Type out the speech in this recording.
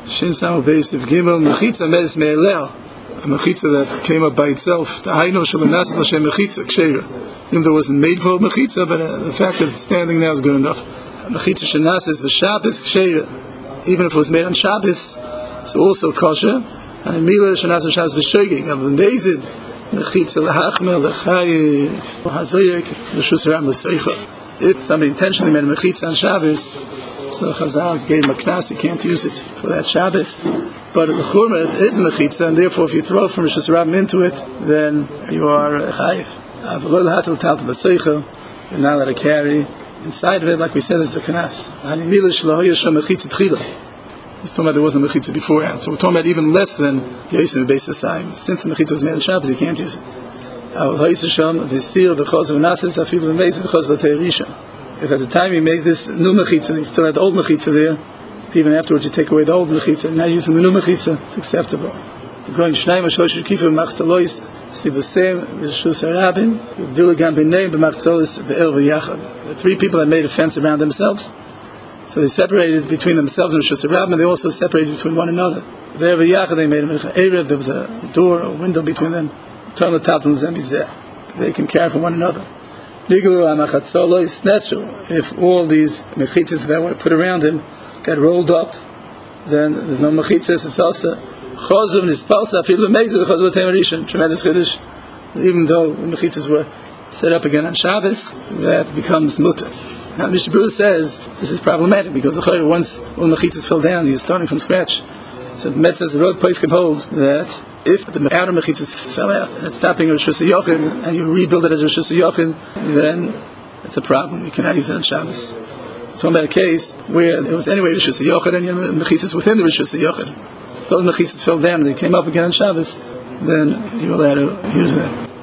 Shin Sam Beis Gimel Mechitza Mes Me'eleh. A mechitza that came up by itself. The Haino Shalanas L'Shem Mechitza Ksheira. Even though it wasn't made for mechitza, but the fact that it's standing now is good enough. Mechitza Shanas is v'Shabbos Ksheira. Even if it was made on Shabbos, it's also kosher. And Mila Shanas Shabbos v'Shogeg. Of the Nezid Mechitza L'Hachmel L'Chayiv L'Hazoyek L'Shus Ram L'Seicha. If somebody intentionally made a mechitza on Shabbos, so Chazal gave him a knas, you can't use it for that Shabbos. But the churma is a mechitza, and therefore if you throw from Rishus Rabbim into it, then you are chayiv. You're not allowed to carry inside of it, like we said, is the knas. He's talking about there wasn't mechitza beforehand. So we're talking about even less than Yosef Beis Hasayim. Since the mechitza was made on Shabbos, you can't use it. If at the time you make this new mechitza, you still had the old mechitza there, even afterwards you take away the old mechitza, now using the new mechitza, it's acceptable. The going Shnayim Shlosh Kifu Machzalois Sibusem V'Shus Harabim V'Dilagan B'Neim B'Machzalos V'El V'Yachad. The three people that made a fence around themselves, so they separated between themselves and Rishus Harabim, and they also separated between one another. V'El V'Yachad, they made a Erev, there was a door, a window between them. They can care for one another. If all these mechitzas that were put around him got rolled up, then there's no mechitzas. It's also tremendous chiddush. Even though the mechitzas were set up again on Shabbos, that becomes mutter. Now Mishabur says this is problematic because once all mechitzas fell down, he's starting from scratch. So the Met says the road place can hold that if the outer mechitzas fell out and it's stopping Rosh Hashanah and you rebuild it as Rosh Hashanah, then it's a problem. You cannot use it on Shabbos. We're talking about a case where it was anyway Rosh Hashanah and you have mechitzas within the Rosh Hashanah. If those mechitzas fell down and they came up again on Shabbos, then you're allowed to use them.